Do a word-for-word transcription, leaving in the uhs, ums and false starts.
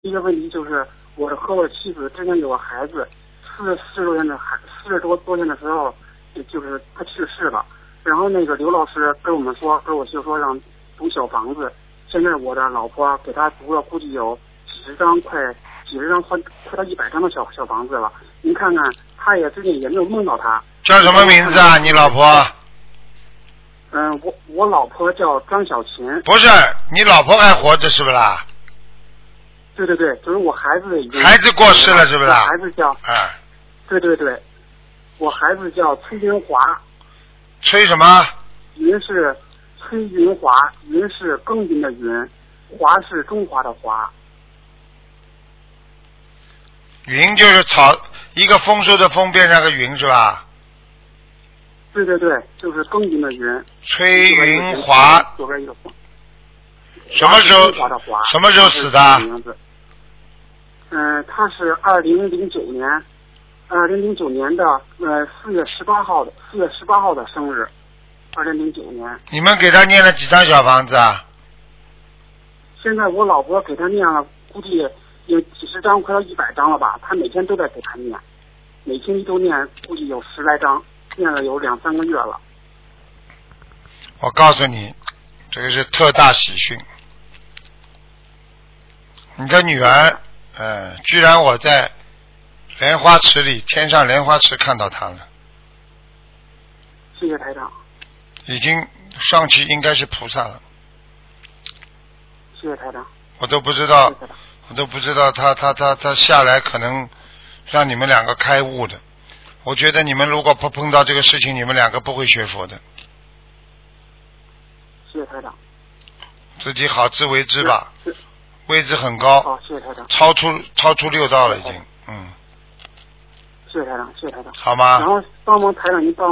一个问题就是我和我妻子之前有个孩子，四十四十多天的孩，四十多多天的时候，就是他去世了。然后那个刘老师跟我们说，跟我就说让读小房子。现在我的老婆给他读了，估计有几十张，快几十张，快快到一百张的小小房子了。您看看，他也最近也没有梦到他。 叫什么名字啊？你老婆？ 嗯，我我老婆叫张小琴。 不是，你老婆还活着是不是啦？ 对对对，就是我孩子已经孩子过世了是不是？ 我孩子叫哎， 对对对，我孩子叫崔云华。 崔什么？ 云是崔云华，云是耕耘的云，华是中华的华。 云就是草，一个丰收的丰变成个云是吧？ 对对对，就是耕耘的云。 崔云华。 左边一个华。 什么时候？什么时候死的？ 嗯、呃，他是二零零九年，二零零九年的呃四月十八号的四月十八号的生日，二零零九年。 你们给他念了几张小房子啊？ 现在我老婆给他念了，估计有几十张，快到一百张了吧。他每天都在给他念，每星期都念，估计有十来张，念了有两三个月了。 我告诉你，这个是特大喜讯。你的女儿，呃，居然我在莲花池里，天上莲花池看到她了。 谢谢台长。 已经上去应该是菩萨了。 谢谢台长。 我都不知道，我都不知道他他他他下来可能让你们两个开悟的。我觉得你们如果不碰到这个事情，你们两个不会学佛的。 谢谢台长。 自己好自为之吧。位置很高。 好，谢谢台长。 超出超出六道了已经，嗯。 谢谢台长，谢谢台长。 好吗？ 然后帮忙台长，您帮。